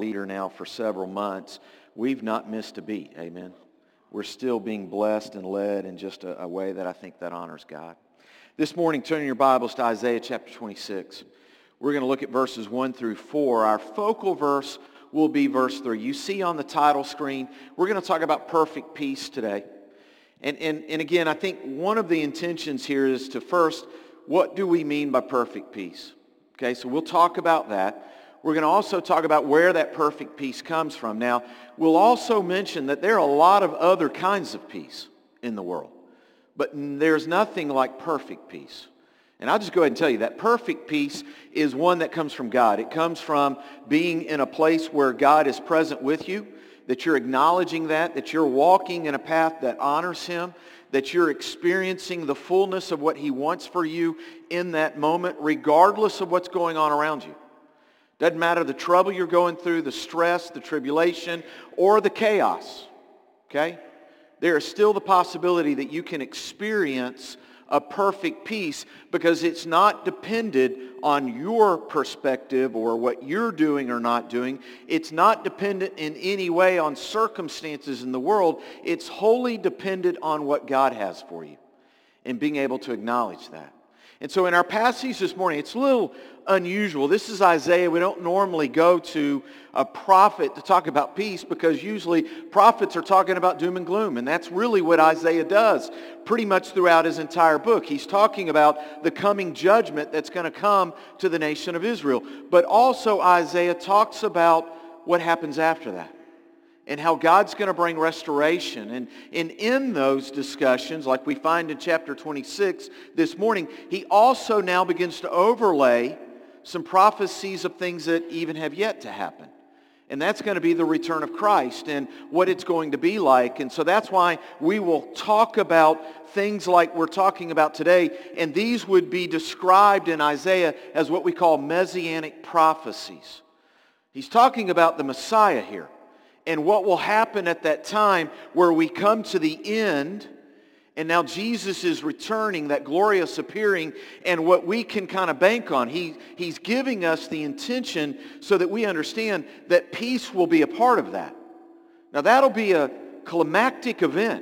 leader now for several months, we've not missed a beat, amen. We're still being blessed and led in just a way that I think that honors God. This morning, turning your Bibles to Isaiah chapter 26. We're going to look at verses 1 through 4. Our focal verse will be verse 3. You see on the title screen, we're going to talk about perfect peace today. And again, I think one of the intentions here is to first, what do we mean by perfect peace? Okay, so we'll talk about that. We're going to also talk about where that perfect peace comes from. Now, we'll also mention that there are a lot of other kinds of peace in the world, but there's nothing like perfect peace. And I'll just go ahead and tell you that perfect peace is one that comes from God. It comes from being in a place where God is present with you, that you're acknowledging that you're walking in a path that honors Him, that you're experiencing the fullness of what He wants for you in that moment, regardless of what's going on around you. Doesn't matter the trouble you're going through, the stress, the tribulation, or the chaos, okay? There is still the possibility that you can experience a perfect peace because it's not dependent on your perspective or what you're doing or not doing. It's not dependent in any way on circumstances in the world. It's wholly dependent on what God has for you and being able to acknowledge that. And so in our passage this morning, it's a little unusual. This is Isaiah. We don't normally go to a prophet to talk about peace because usually prophets are talking about doom and gloom. And that's really what Isaiah does pretty much throughout his entire book. He's talking about the coming judgment that's going to come to the nation of Israel. But also Isaiah talks about what happens after that and how God's going to bring restoration. And in those discussions, like we find in chapter 26 this morning, he also now begins to overlay some prophecies of things that even have yet to happen. And that's going to be the return of Christ and what it's going to be like. And so that's why we will talk about things like we're talking about today. And these would be described in Isaiah as what we call messianic prophecies. He's talking about the Messiah here and what will happen at that time where we come to the end. And now Jesus is returning, that glorious appearing, and what we can kind of bank on. He's giving us the intention so that we understand that peace will be a part of that. Now that'll be a climactic event.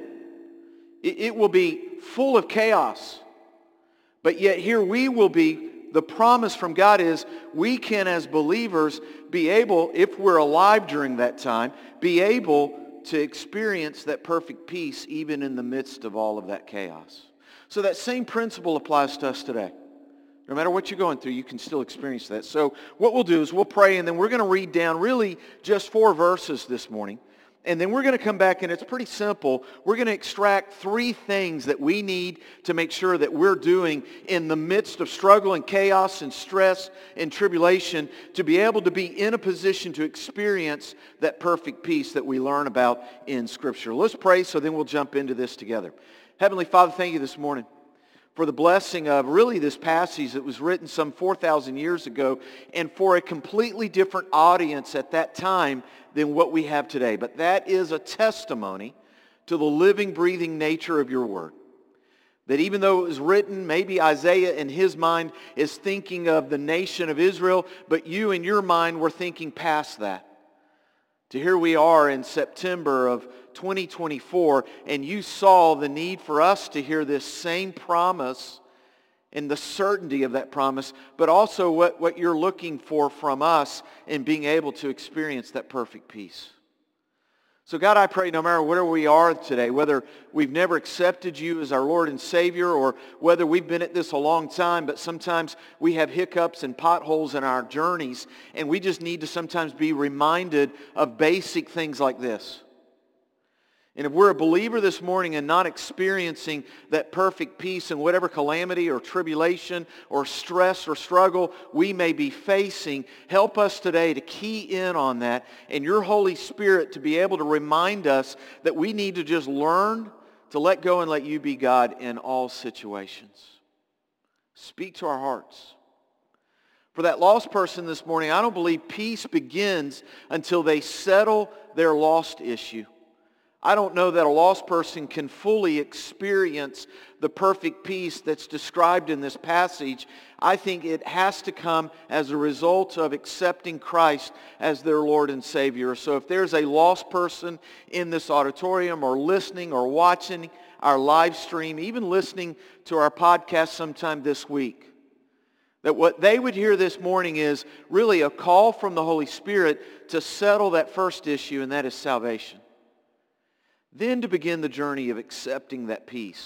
It will be full of chaos. But yet here we will be, the promise from God is we can as believers be able, if we're alive during that time, be able to experience that perfect peace even in the midst of all of that chaos. So that same principle applies to us today. No matter what you're going through, you can still experience that. So what we'll do is we'll pray, and then we're going to read down really just 4 verses this morning. And then we're going to come back, and it's pretty simple. We're going to extract 3 things that we need to make sure that we're doing in the midst of struggle and chaos and stress and tribulation to be able to be in a position to experience that perfect peace that we learn about in Scripture. Let's pray, so then we'll jump into this together. Heavenly Father, thank you this morning for the blessing of really this passage that was written some 4,000 years ago and for a completely different audience at that time than what we have today. But that is a testimony to the living, breathing nature of your word. That even though it was written, maybe Isaiah in his mind is thinking of the nation of Israel, but you in your mind were thinking past that. To here we are in September of 2024, and you saw the need for us to hear this same promise and the certainty of that promise, but also what you're looking for from us in being able to experience that perfect peace. So God, I pray no matter where we are today, whether we've never accepted you as our Lord and Savior or whether we've been at this a long time, but sometimes we have hiccups and potholes in our journeys, and we just need to sometimes be reminded of basic things like this. And if we're a believer this morning and not experiencing that perfect peace in whatever calamity or tribulation or stress or struggle we may be facing, help us today to key in on that and your Holy Spirit to be able to remind us that we need to just learn to let go and let you be God in all situations. Speak to our hearts. For that lost person this morning, I don't believe peace begins until they settle their lost issue. I don't know that a lost person can fully experience the perfect peace that's described in this passage. I think it has to come as a result of accepting Christ as their Lord and Savior. So if there's a lost person in this auditorium or listening or watching our live stream, even listening to our podcast sometime this week, that what they would hear this morning is really a call from the Holy Spirit to settle that first issue, and that is salvation. Then to begin the journey of accepting that peace.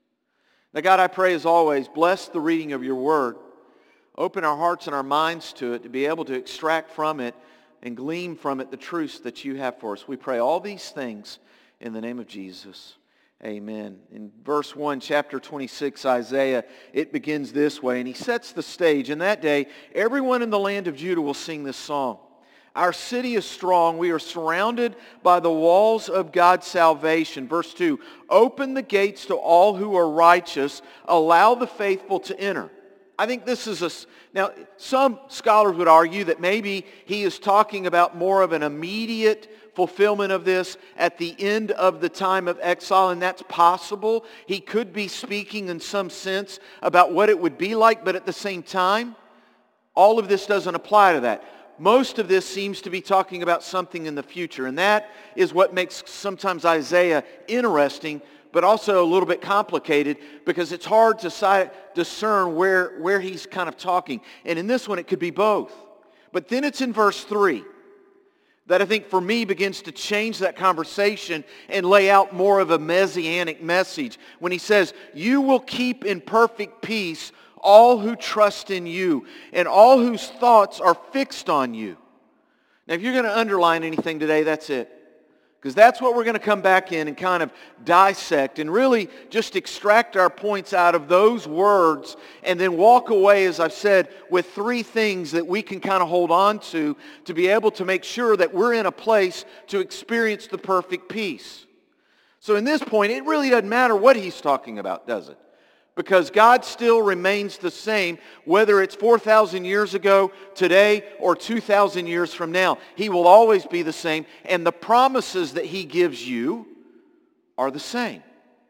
Now, God, I pray as always, bless the reading of your word. Open our hearts and our minds to it to be able to extract from it and glean from it the truths that you have for us. We pray all these things in the name of Jesus. Amen. In verse 1, chapter 26, Isaiah, it begins this way, and he sets the stage. In that day, everyone in the land of Judah will sing this song. Our city is strong. We are surrounded by the walls of God's salvation. Verse 2, open the gates to all who are righteous. Allow the faithful to enter. I think this is now some scholars would argue that maybe he is talking about more of an immediate fulfillment of this at the end of the time of exile, and that's possible. He could be speaking in some sense about what it would be like, but at the same time, all of this doesn't apply to that. Most of this seems to be talking about something in the future, and that is what makes sometimes Isaiah interesting, but also a little bit complicated, because it's hard to discern where he's kind of talking. And in this one, it could be both. But then it's in verse 3 that I think for me begins to change that conversation and lay out more of a messianic message. When he says, you will keep in perfect peace all who trust in you, and all whose thoughts are fixed on you. Now, if you're going to underline anything today, that's it. Because that's what we're going to come back in and kind of dissect and really just extract our points out of those words and then walk away, as I've said, with three things that we can kind of hold on to be able to make sure that we're in a place to experience the perfect peace. So in this point, it really doesn't matter what he's talking about, does it? Because God still remains the same, whether it's 4,000 years ago, today, or 2,000 years from now. He will always be the same, and the promises that he gives you are the same.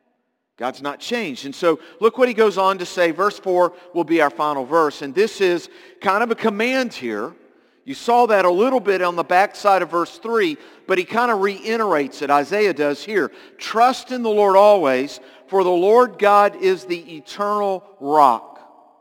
God's not changed. And so look what he goes on to say. Verse 4 will be our final verse, and this is kind of a command here. You saw that a little bit on the backside of verse 3, but he kind of reiterates it. Isaiah does here. Trust in the Lord always, for the Lord God is the eternal rock.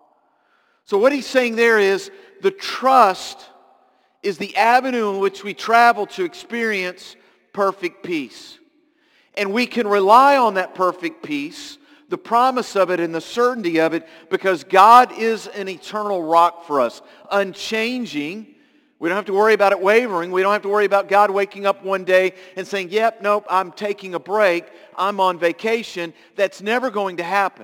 So what he's saying there is the trust is the avenue in which we travel to experience perfect peace. And we can rely on that perfect peace, the promise of it and the certainty of it, because God is an eternal rock for us, unchanging. We don't have to worry about it wavering. We don't have to worry about God waking up one day and saying, yep, nope, I'm taking a break. I'm on vacation. That's never going to happen.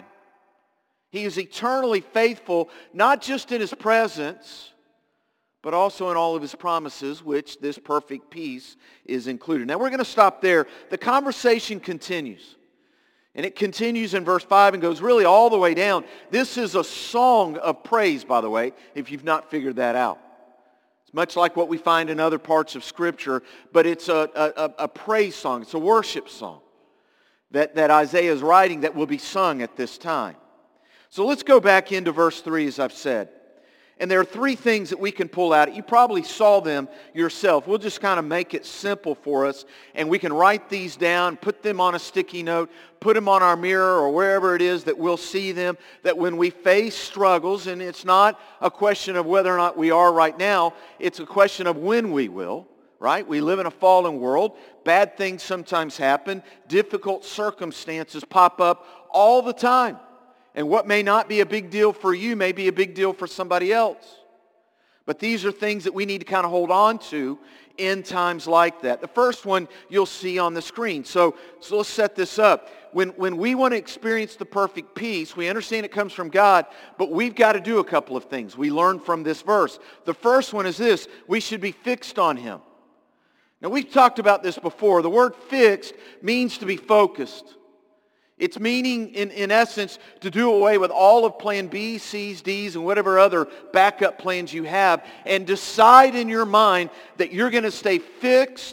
He is eternally faithful, not just in his presence, but also in all of his promises, which this perfect peace is included. Now we're going to stop there. The conversation continues. And it continues in verse 5 and goes really all the way down. This is a song of praise, by the way, if you've not figured that out. It's much like what we find in other parts of Scripture, but it's a praise song. It's a worship song that Isaiah is writing that will be sung at this time. So let's go back into verse 3, as I've said. And there are three things that we can pull out. You probably saw them yourself. We'll just kind of make it simple for us, and we can write these down, put them on a sticky note, put them on our mirror or wherever it is that we'll see them, that when we face struggles, and it's not a question of whether or not we are right now, it's a question of when we will, right? We live in a fallen world. Bad things sometimes happen. Difficult circumstances pop up all the time. And what may not be a big deal for you may be a big deal for somebody else. But these are things that we need to kind of hold on to in times like that. The first one you'll see on the screen. So let's set this up. When we want to experience the perfect peace, we understand it comes from God, but we've got to do a couple of things. We learn from this verse. The first one is this: we should be fixed on him. Now we've talked about this before. The word fixed means to be focused. It's meaning, in essence, to do away with all of plan B, C's, D's, and whatever other backup plans you have, and decide in your mind that you're going to stay fixed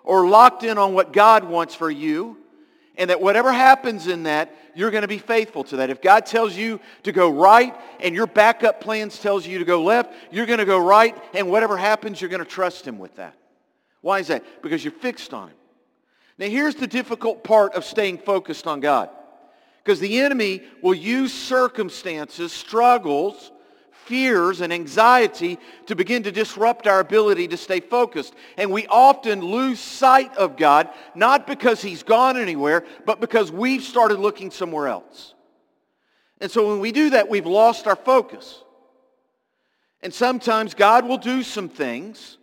or locked in on what God wants for you, and that whatever happens in that, you're going to be faithful to that. If God tells you to go right and your backup plans tells you to go left, you're going to go right, and whatever happens, you're going to trust Him with that. Why is that? Because you're fixed on Him. Now here's the difficult part of staying focused on God. Because the enemy will use circumstances, struggles, fears, and anxiety to begin to disrupt our ability to stay focused. And we often lose sight of God, not because He's gone anywhere, but because we've started looking somewhere else. And so when we do that, we've lost our focus. And sometimes God will do some things,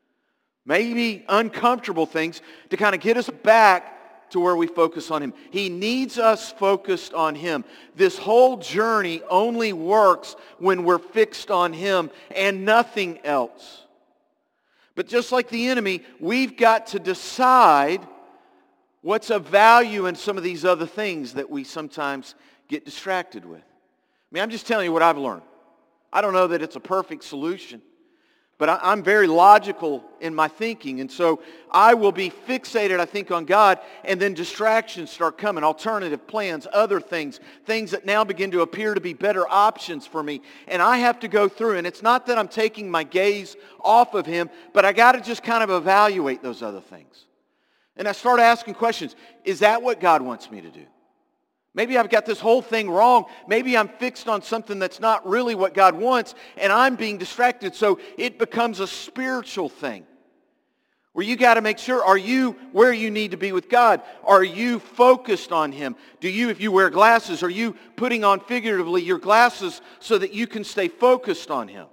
maybe uncomfortable things, to kind of get us back to where we focus on Him. He needs us focused on Him. This whole journey only works when we're fixed on Him and nothing else. But just like the enemy, we've got to decide what's of value in some of these other things that we sometimes get distracted with. I mean, I'm just telling you what I've learned. I don't know that it's a perfect solution, but I'm very logical in my thinking. And so I will be fixated, I think, on God, and then distractions start coming, alternative plans, other things that now begin to appear to be better options for me. And I have to go through, and it's not that I'm taking my gaze off of Him, but I got to just kind of evaluate those other things. And I start asking questions. Is that what God wants me to do? Maybe I've got this whole thing wrong. Maybe I'm fixed on something that's not really what God wants, and I'm being distracted. So it becomes a spiritual thing where you got to make sure, are you where you need to be with God? Are you focused on Him? Do you, if you wear glasses, are you putting on figuratively your glasses so that you can stay focused on Him?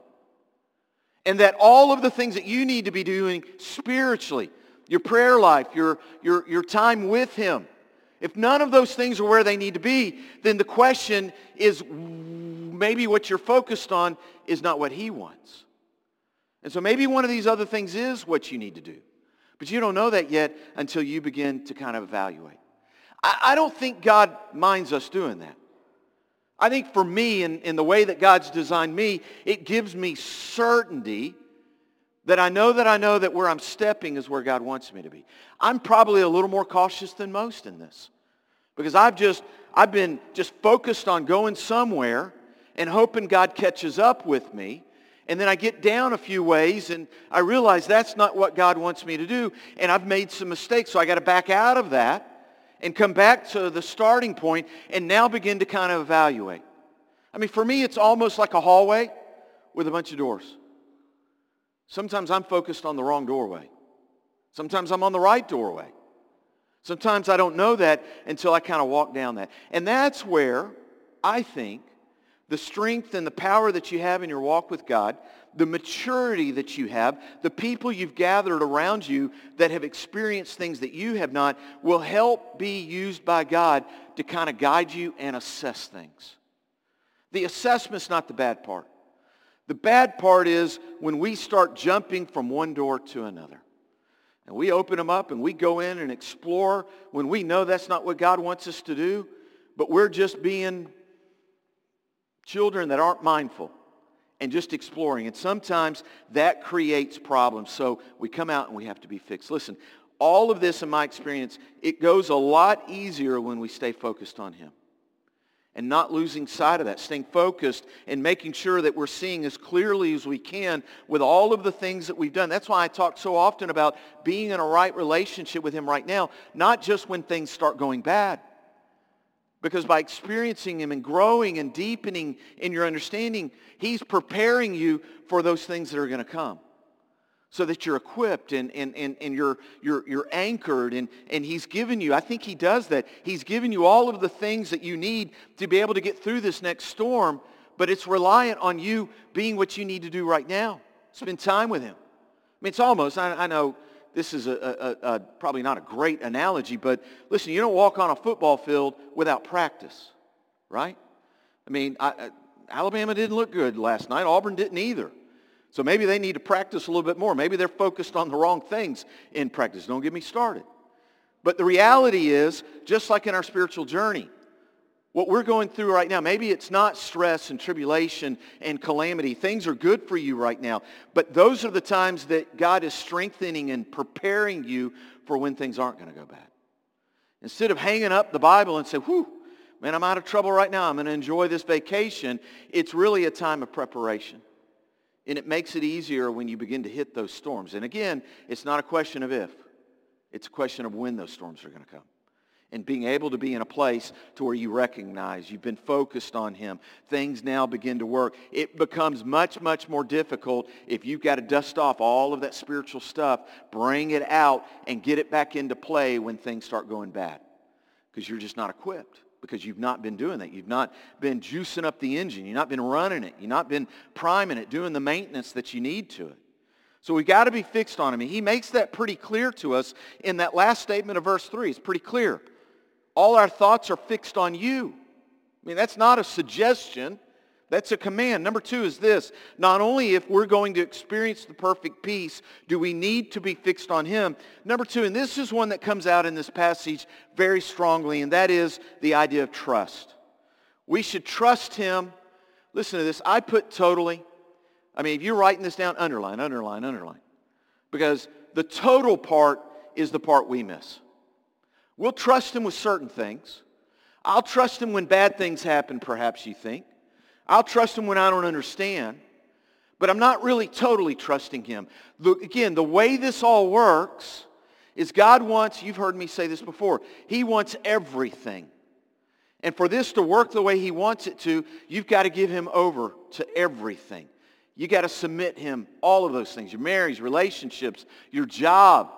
And that all of the things that you need to be doing spiritually, your prayer life, your time with Him, if none of those things are where they need to be, then the question is maybe what you're focused on is not what He wants. And so maybe one of these other things is what you need to do. But you don't know that yet until you begin to kind of evaluate. I don't think God minds us doing that. I think for me, in the way that God's designed me, it gives me certainty that I know that where I'm stepping is where God wants me to be. I'm probably a little more cautious than most in this. Because I've been just focused on going somewhere and hoping God catches up with me. And then I get down a few ways and I realize that's not what God wants me to do. And I've made some mistakes. So I got to back out of that and come back to the starting point and now begin to kind of evaluate. I mean, for me, it's almost like a hallway with a bunch of doors. Sometimes I'm focused on the wrong doorway. Sometimes I'm on the right doorway. Sometimes I don't know that until I kind of walk down that. And that's where I think the strength and the power that you have in your walk with God, the maturity that you have, the people you've gathered around you that have experienced things that you have not, will help be used by God to kind of guide you and assess things. The assessment's not the bad part. The bad part is when we start jumping from one door to another. And we open them up and we go in and explore when we know that's not what God wants us to do, but we're just being children that aren't mindful and just exploring. And sometimes that creates problems. So we come out and we have to be fixed. Listen, all of this in my experience, it goes a lot easier when we stay focused on Him. And not losing sight of that, staying focused and making sure that we're seeing as clearly as we can with all of the things that we've done. That's why I talk so often about being in a right relationship with Him right now, not just when things start going bad. Because by experiencing Him and growing and deepening in your understanding, He's preparing you for those things that are going to come. So that you're equipped and you're anchored and He's given you, I think He does that. He's given you all of the things that you need to be able to get through this next storm, but it's reliant on you being what you need to do right now. Spend time with Him. I mean, it's almost, I know this is probably not a great analogy, but listen, you don't walk on a football field without practice, right? I mean, Alabama didn't look good last night. Auburn didn't either. So maybe they need to practice a little bit more. Maybe they're focused on the wrong things in practice. Don't get me started. But the reality is, just like in our spiritual journey, What we're going through right now, maybe it's not stress and tribulation and calamity. Things are good for you right now. But those are the times that God is strengthening and preparing you for when things aren't going to go bad. Instead of hanging up the Bible and say, whew, man, I'm out of trouble right now. I'm going to enjoy this vacation. It's really a time of preparation. And it makes it easier when you begin to hit those storms. And again, it's not a question of if. It's a question of when those storms are going to come. And being able to be in a place to where you recognize you've been focused on Him. Things now begin to work. It becomes much, much more difficult if you've got to dust off all of that spiritual stuff, bring it out, and get it back into play when things start going bad. Because you're just not equipped. Because you've not been doing that. You've not been juicing up the engine. You've not been running it. You've not been priming it, doing the maintenance that you need to it. So we've got to be fixed on Him. He makes that pretty clear to us in that last statement of verse 3. It's pretty clear. All our thoughts are fixed on you. I mean, that's not a suggestion. That's a command. Number 2 is this. Not only if we're going to experience the perfect peace, do we need to be fixed on Him. Number 2, and this is one that comes out in this passage very strongly, and that is the idea of trust. We should trust Him. Listen to this. I put totally. I mean, if you're writing this down, underline, underline, underline. Because the total part is the part we miss. We'll trust Him with certain things. I'll trust Him when bad things happen, perhaps you think. I'll trust Him when I don't understand. But I'm not really totally trusting Him. Again, the way this all works is God wants, you've heard me say this before, He wants everything. And for this to work the way He wants it to, you've got to give Him over to everything. You got to submit Him, all of those things, your marriage, relationships, your job,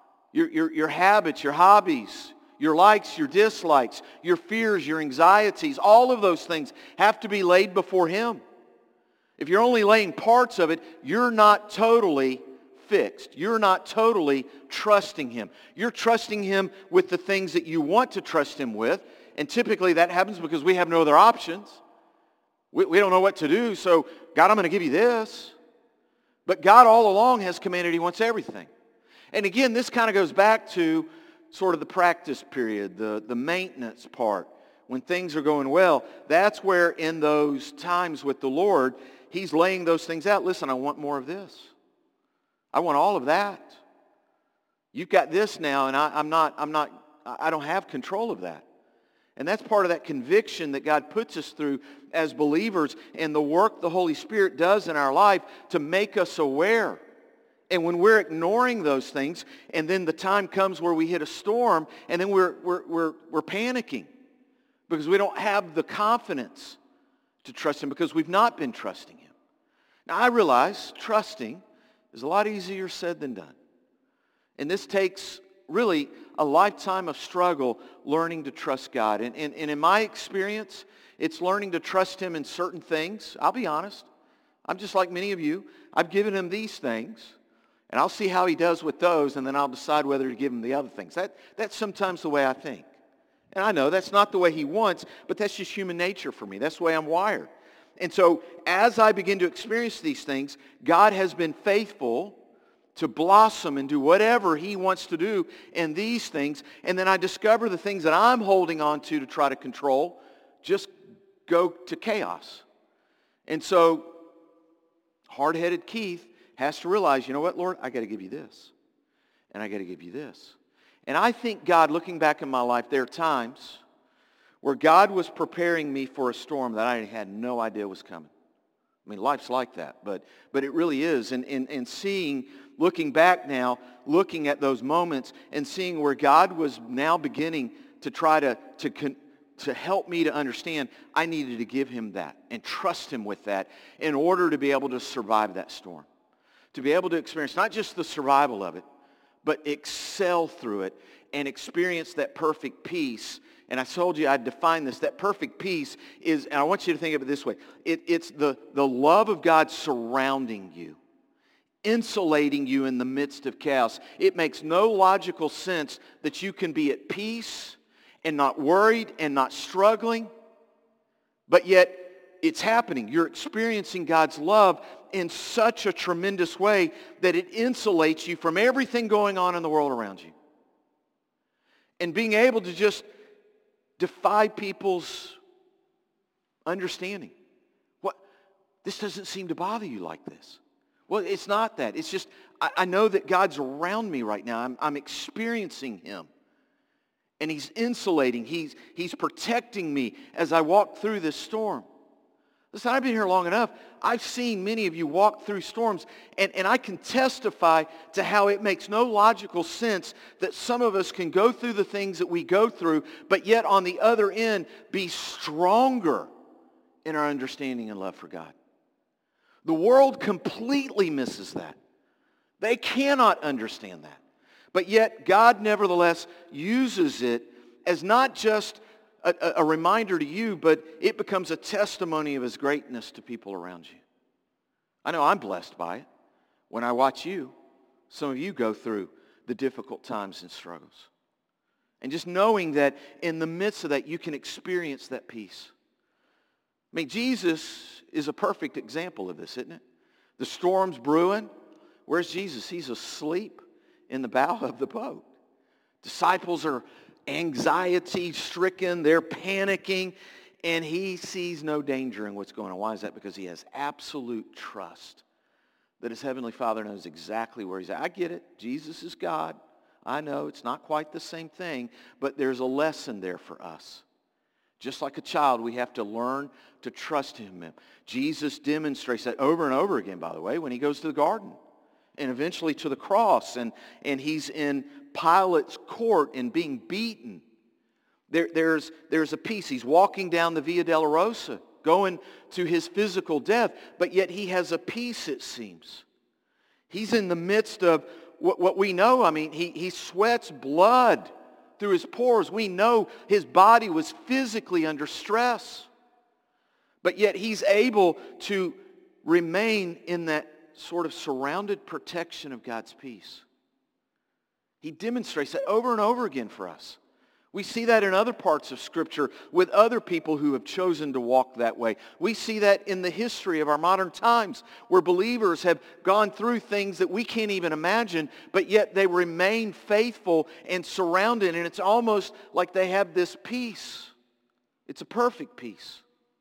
your habits, your hobbies, your likes, your dislikes, your fears, your anxieties, all of those things have to be laid before Him. If you're only laying parts of it, you're not totally fixed. You're not totally trusting Him. You're trusting Him with the things that you want to trust Him with, and typically that happens because we have no other options. We don't know what to do, so God, I'm going to give you this. But God all along has commanded He wants everything. And again, this kind of goes back to sort of the practice period, the maintenance part. When things are going well, that's where in those times with the Lord, He's laying those things out. Listen, I want more of this. I want all of that. You've got this now, and I don't have control of that. And that's part of that conviction that God puts us through as believers and the work the Holy Spirit does in our life to make us aware. And when we're ignoring those things, and then the time comes where we hit a storm, and then we're panicking because we don't have the confidence to trust Him because we've not been trusting Him. Now I realize trusting is a lot easier said than done. And this takes really a lifetime of struggle learning to trust God. And in my experience, it's learning to trust Him in certain things. I'll be honest. I'm just like many of you. I've given Him these things. And I'll see how He does with those, and then I'll decide whether to give Him the other things. That's sometimes the way I think. And I know that's not the way He wants, but that's just human nature for me. That's the way I'm wired. And so as I begin to experience these things, God has been faithful to blossom and do whatever He wants to do in these things. And then I discover the things that I'm holding on to try to control just go to chaos. And so hard-headed Keith has to realize, you know what, Lord, I got to give you this. And I got to give you this. And I think God, looking back in my life, there are times where God was preparing me for a storm that I had no idea was coming. I mean, life's like that, but it really is. And seeing, looking back now, looking at those moments and seeing where God was now beginning to try to help me to understand, I needed to give Him that and trust Him with that in order to be able to survive that storm. To be able to experience not just the survival of it, but excel through it and experience that perfect peace. And I told you I'd define this. That perfect peace is, and I want you to think of it this way. It's the love of God surrounding you, insulating you in the midst of chaos. It makes no logical sense that you can be at peace and not worried and not struggling, but yet it's happening. You're experiencing God's love in such a tremendous way that it insulates you from everything going on in the world around you. And being able to just defy people's understanding. What? This doesn't seem to bother you like this. Well, it's not that. It's just, I know that God's around me right now. I'm experiencing Him. And He's insulating. He's protecting me as I walk through this storm. Listen, I've been here long enough. I've seen many of you walk through storms, and I can testify to how it makes no logical sense that some of us can go through the things that we go through, but yet on the other end be stronger in our understanding and love for God. The world completely misses that. They cannot understand that. But yet God nevertheless uses it as not just a reminder to you, but it becomes a testimony of His greatness to people around you. I know I'm blessed by it when I watch you. Some of you go through the difficult times and struggles. And just knowing that in the midst of that, you can experience that peace. I mean, Jesus is a perfect example of this, isn't it? The storm's brewing. Where's Jesus? He's asleep in the bow of the boat. Disciples are anxiety-stricken. They're panicking. And He sees no danger in what's going on. Why is that? Because He has absolute trust that His Heavenly Father knows exactly where He's at. I get it. Jesus is God. I know it's not quite the same thing, but there's a lesson there for us. Just like a child, we have to learn to trust Him. Jesus demonstrates that over and over again, by the way, when He goes to the garden and eventually to the cross, and He's in Pilate's court and being beaten. There's a peace. He's walking down the Via Dolorosa, going to His physical death, but yet He has a peace, it seems. He's in the midst of what we know. I mean, he sweats blood through His pores. We know His body was physically under stress. But yet He's able to remain in that sort of surrounded protection of God's peace. He demonstrates that over and over again for us. We see that in other parts of Scripture with other people who have chosen to walk that way. We see that in the history of our modern times where believers have gone through things that we can't even imagine, but yet they remain faithful and surrounded, and it's almost like they have this peace. It's a perfect peace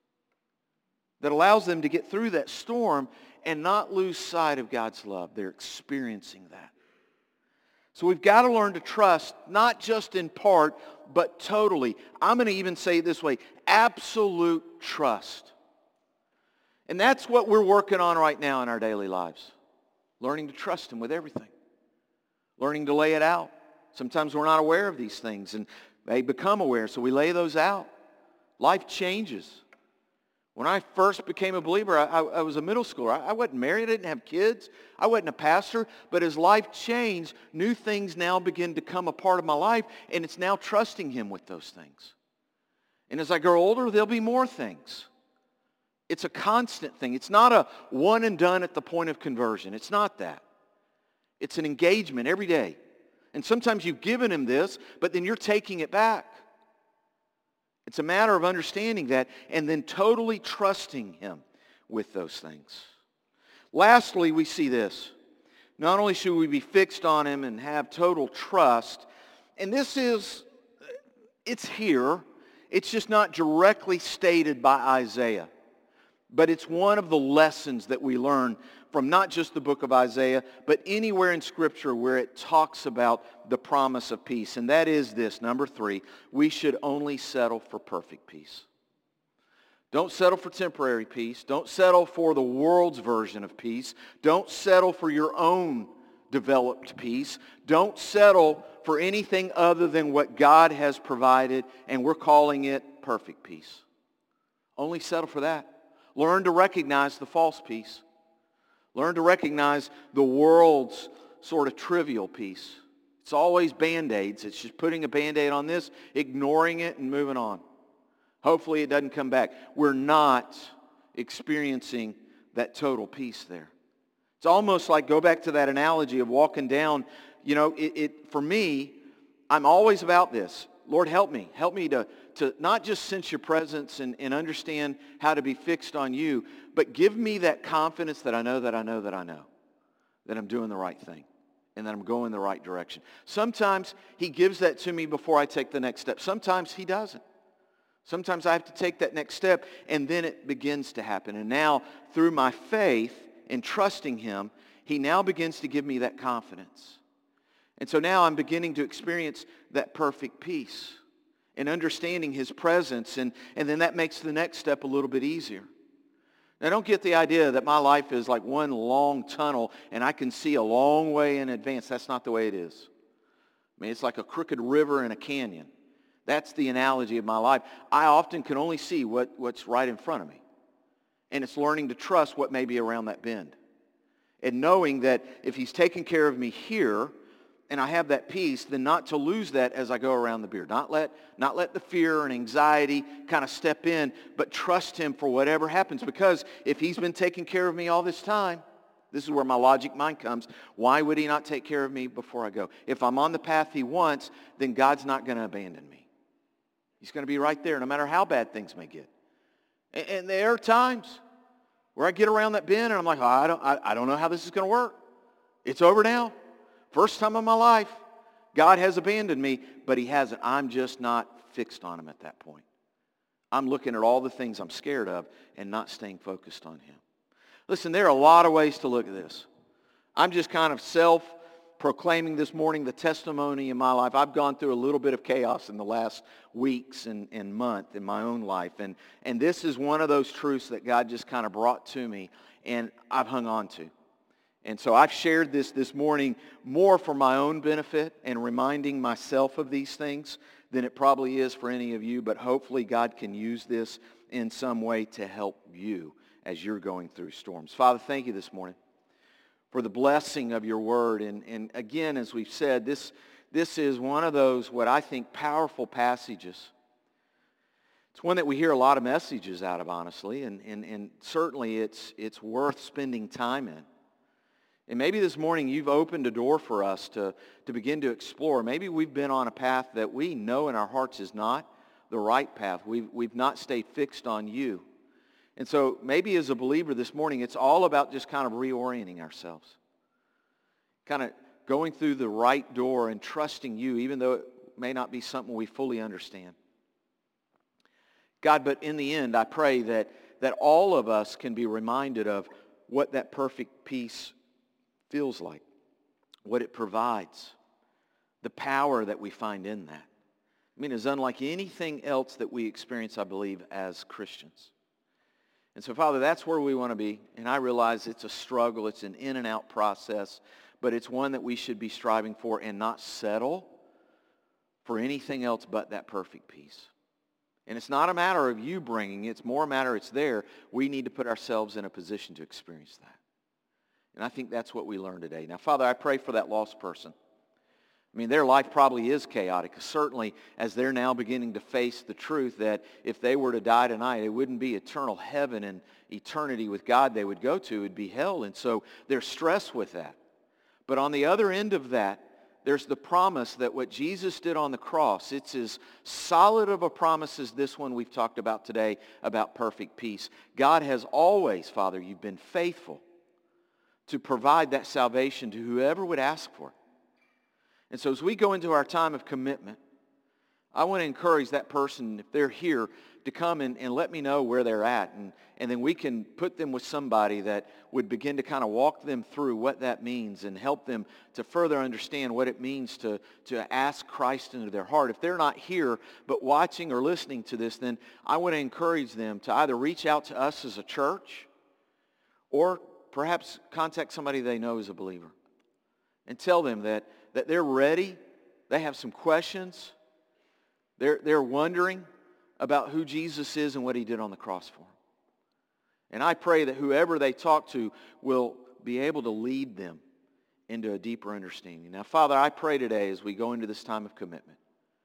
that allows them to get through that storm and not lose sight of God's love. They're experiencing that. So we've got to learn to trust, not just in part, but totally. I'm going to even say it this way, absolute trust. And that's what we're working on right now in our daily lives. Learning to trust Him with everything. Learning to lay it out. Sometimes we're not aware of these things, and they become aware, so we lay those out. Life changes. When I first became a believer, I was a middle schooler. I wasn't married. I didn't have kids. I wasn't a pastor. But as life changed, new things now begin to come a part of my life, and it's now trusting Him with those things. And as I grow older, there'll be more things. It's a constant thing. It's not a one and done at the point of conversion. It's not that. It's an engagement every day. And sometimes you've given Him this, but then you're taking it back. It's a matter of understanding that and then totally trusting Him with those things. Lastly, we see this. Not only should we be fixed on Him and have total trust, and it's here. It's just not directly stated by Isaiah. But it's one of the lessons that we learn from not just the book of Isaiah, but anywhere in Scripture where it talks about the promise of peace. And that is this, number 3, we should only settle for perfect peace. Don't settle for temporary peace. Don't settle for the world's version of peace. Don't settle for your own developed peace. Don't settle for anything other than what God has provided, and we're calling it perfect peace. Only settle for that. Learn to recognize the false peace. Learn to recognize the world's sort of trivial peace. It's always Band-Aids. It's just putting a Band-Aid on this, ignoring it, and moving on. Hopefully it doesn't come back. We're not experiencing that total peace there. It's almost like, go back to that analogy of walking down. You know, for me, I'm always about this. Lord, help me. Help me to not just sense your presence and understand how to be fixed on you, but give me that confidence that I know that I'm doing the right thing and that I'm going the right direction. Sometimes He gives that to me before I take the next step. Sometimes He doesn't. Sometimes I have to take that next step, and then it begins to happen. And now, through my faith in trusting him, he now begins to give me that confidence. And so now I'm beginning to experience that perfect peace and understanding his presence, and then that makes the next step a little bit easier. Now, don't get the idea that my life is like one long tunnel and I can see a long way in advance. That's not the way it is. I mean, it's like a crooked river in a canyon. That's the analogy of my life. I often can only see what's right in front of me. And it's learning to trust what may be around that bend. And knowing that if he's taking care of me here, and I have that peace, then not to lose that as I go around the bend. Not let the fear and anxiety kind of step in, but trust him for whatever happens. Because if he's been taking care of me all this time, this is where my logic mind comes. Why would he not take care of me before I go? If I'm on the path he wants, then God's not going to abandon me. He's going to be right there no matter how bad things may get. And there are times where I get around that bend and I'm like, I don't know how this is going to work. It's over now. First time in my life, God has abandoned me, but he hasn't. I'm just not fixed on him at that point. I'm looking at all the things I'm scared of and not staying focused on him. Listen, there are a lot of ways to look at this. I'm just kind of self-proclaiming this morning the testimony in my life. I've gone through a little bit of chaos in the last weeks and month in my own life. And this is one of those truths that God just kind of brought to me and I've hung on to. And so I've shared this morning more for my own benefit and reminding myself of these things than it probably is for any of you. But hopefully God can use this in some way to help you as you're going through storms. Father, thank you this morning for the blessing of your word. And again, as we've said, this is one of those, what I think, powerful passages. It's one that we hear a lot of messages out of, honestly, and certainly it's worth spending time in. And maybe this morning you've opened a door for us to begin to explore. Maybe we've been on a path that we know in our hearts is not the right path. We've not stayed fixed on you. And so maybe as a believer this morning, it's all about just kind of reorienting ourselves. Kind of going through the right door and trusting you, even though it may not be something we fully understand. God, but in the end, I pray that all of us can be reminded of what that perfect peace feels like, what it provides, the power that we find in that. I mean, it's unlike anything else that we experience, I believe, as Christians. And so, Father, that's where we want to be. And I realize it's a struggle. It's an in and out process. But it's one that we should be striving for and not settle for anything else but that perfect peace. And it's not a matter of you bringing it. It's more a matter it's there. We need to put ourselves in a position to experience that. And I think that's what we learned today. Now, Father, I pray for that lost person. I mean, their life probably is chaotic, certainly as they're now beginning to face the truth that if they were to die tonight, it wouldn't be eternal heaven and eternity with God they would go to. It would be hell. And so they're stressed with that. But on the other end of that, there's the promise that what Jesus did on the cross, it's as solid of a promise as this one we've talked about today about perfect peace. God has always, Father, you've been faithful to provide that salvation to whoever would ask for it. And so as we go into our time of commitment, I want to encourage that person, if they're here, to come and let me know where they're at. And then we can put them with somebody that would begin to kind of walk them through what that means and help them to further understand what it means to ask Christ into their heart. If they're not here but watching or listening to this, then I want to encourage them to either reach out to us as a church or perhaps contact somebody they know as a believer and tell them that they're ready. They have some questions. They're wondering about who Jesus is and what he did on the cross for them. And I pray that whoever they talk to will be able to lead them into a deeper understanding. Now, Father, I pray today as we go into this time of commitment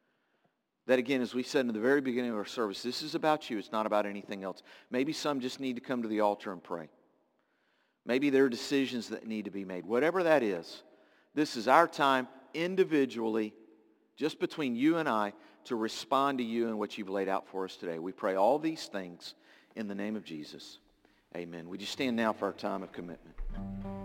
that, again, as we said in the very beginning of our service, this is about you. It's not about anything else. Maybe some just need to come to the altar and pray. Maybe there are decisions that need to be made. Whatever that is, this is our time individually, just between you and I, to respond to you and what you've laid out for us today. We pray all these things in the name of Jesus. Amen. Would you stand now for our time of commitment?